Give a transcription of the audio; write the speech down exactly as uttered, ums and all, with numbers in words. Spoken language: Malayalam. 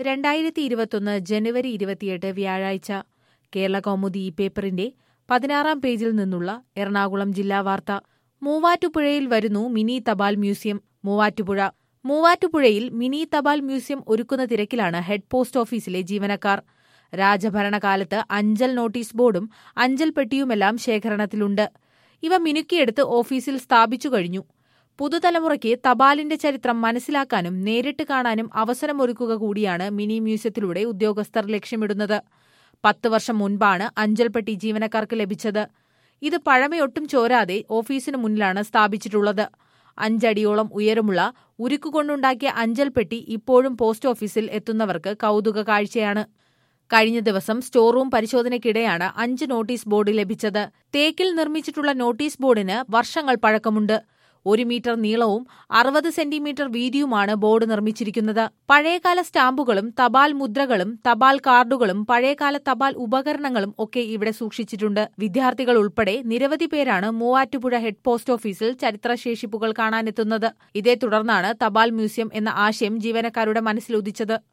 രണ്ടായിരത്തി ഇരുപത്തൊന്ന് ജനുവരി ഇരുപത്തിയെട്ട് വ്യാഴാഴ്ച കേരള കൗമുദി ഈ പേപ്പറിന്റെ പതിനാറാം പേജിൽ നിന്നുള്ള എറണാകുളം ജില്ലാ വാർത്ത. മൂവാറ്റുപുഴയിൽ വരുന്നു മിനി തപാൽ മ്യൂസിയം. മൂവാറ്റുപുഴ മൂവാറ്റുപുഴയിൽ മിനി തപാൽ മ്യൂസിയം ഒരുക്കുന്ന തിരക്കിലാണ് ഹെഡ് പോസ്റ്റ് ഓഫീസിലെ ജീവനക്കാർ. രാജഭരണകാലത്ത് അഞ്ചൽ നോട്ടീസ് ബോർഡും അഞ്ചൽ പെട്ടിയുമെല്ലാം ശേഖരണത്തിലുണ്ട്. ഇവ മിനുക്കിയെടുത്ത് ഓഫീസിൽ സ്ഥാപിച്ചു കഴിഞ്ഞു. പുതുതലമുറയ്ക്ക് തപാലിന്റെ ചരിത്രം മനസ്സിലാക്കാനും നേരിട്ട് കാണാനും അവസരമൊരുക്കുക കൂടിയാണ് മിനി മ്യൂസിയത്തിലൂടെ ഉദ്യോഗസ്ഥർ ലക്ഷ്യമിടുന്നത്. പത്ത് വർഷം മുൻപാണ് അഞ്ചൽപ്പെട്ടി ജീവനക്കാർക്ക് ലഭിച്ചത്. ഇത് പഴമയൊട്ടും ചോരാതെ ഓഫീസിന് മുന്നിലാണ് സ്ഥാപിച്ചിട്ടുള്ളത്. അഞ്ചടിയോളം ഉയരമുള്ള ഉരുക്കുകൊണ്ടുണ്ടാക്കിയ അഞ്ചൽപ്പെട്ടി ഇപ്പോഴും പോസ്റ്റ് ഓഫീസിൽ എത്തുന്നവർക്ക് കൗതുക കാഴ്ചയാണ്. കഴിഞ്ഞ ദിവസം സ്റ്റോർ റൂം പരിശോധനയ്ക്കിടെയാണ് അഞ്ച് നോട്ടീസ് ബോർഡ് ലഭിച്ചത്. തേക്കിൽ നിർമ്മിച്ചിട്ടുള്ള നോട്ടീസ് ബോർഡിന് വർഷങ്ങൾ പഴക്കമുണ്ട്. ഒരു മീറ്റർ നീളവും അറുപത് സെന്റിമീറ്റർ വീതിയുമാണ് ബോർഡ് നിർമ്മിച്ചിരിക്കുന്നത്. പഴയകാല സ്റ്റാമ്പുകളും തപാൽ മുദ്രകളും തപാൽ കാർഡുകളും പഴയകാല തപാൽ ഉപകരണങ്ങളും ഒക്കെ ഇവിടെ സൂക്ഷിച്ചിട്ടുണ്ട്. വിദ്യാർത്ഥികൾ ഉൾപ്പെടെ നിരവധി പേരാണ് മൂവാറ്റുപുഴ ഹെഡ് പോസ്റ്റ് ഓഫീസിൽ ചരിത്രശേഷിപ്പുകൾ കാണാനെത്തുന്നത്. ഇതേ തുടർന്നാണ് തപാൽ മ്യൂസിയം എന്ന ആശയം ജീവനക്കാരുടെ മനസ്സിലുദിച്ചത്.